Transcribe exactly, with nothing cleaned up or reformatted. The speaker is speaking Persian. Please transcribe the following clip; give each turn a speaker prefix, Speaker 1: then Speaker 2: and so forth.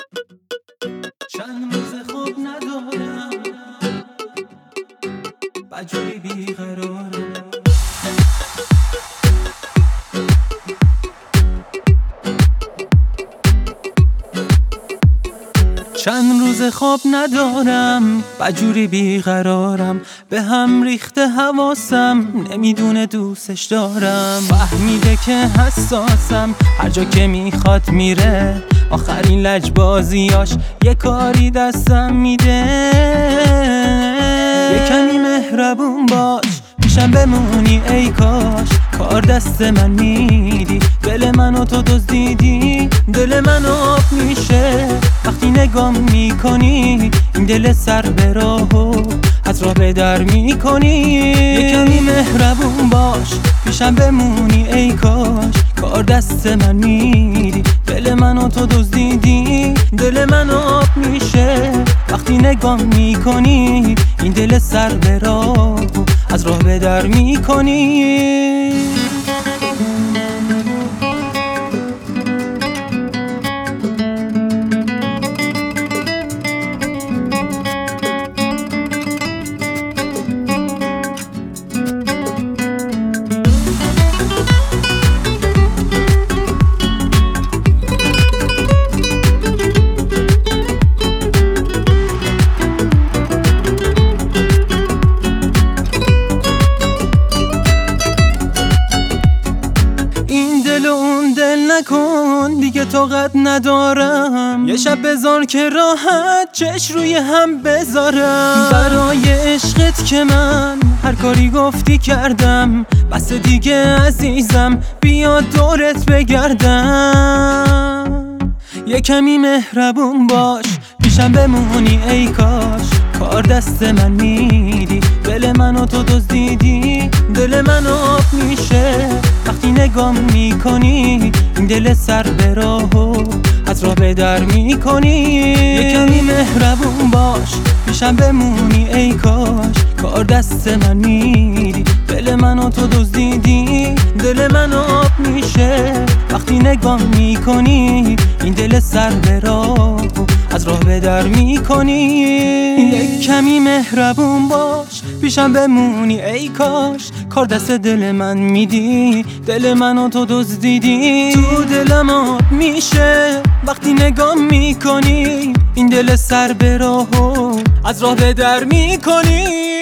Speaker 1: چند روز خوب ندارم، بدجوری بیقرارم. چند روز خواب ندارم، بدجوری بیقرارم. به هم ریخته حواسم، نمیدونه دوستش دارم. فهمیده که حساسم، هر جا که میخواد میره. آخرین لجبازیاش یه کاری دستم میده. یه کمی مهربون باش، پیشم بمونی ای کاش. کار دست من میدی، دل منو تو دزدیدی. دل من آب میشه وقتی نگام میکنی. این دل سر به راهو از راه به در میکنی. یه کمی مهربون باش، پیشم بمونی ای کاش. کار دست من میدی، دل منو تو دزدیدی. دل من آب میشه وقتی نگام میکنی. این دل سر به راهو از راه به در میکنی. نکن دیگه طاقت ندارم. یه شب بذار که راحت چش روی هم بذارم. برای عشقت که من هر کاری گفتی کردم. بس دیگه عزیزم بیا دورت بگردم. یه کمی مهربون باش، پیشم بمونی ای کاش. کار دست من میدی، دل منو تو دزدیدی. دل من آب میشه وقتی نگام میکنی. این دل سر به راهو از راه به در میکنی. یه کمی مهربون باش، پیشم بمونی ای کاش. کار دست من میدی، دل منو تو دزدیدی. دل من آب میشه وقتی نگام میکنی. این دل سر به راهو از راه به در میکنی. یک کمی مهربون باش، پیشم بمونی ای کاش. کار دست دل من میدی، دل منو تو دزدیدی. تو دلم آب میشه وقتی نگام میکنی. این دل سر به راهو از راه به در میکنی.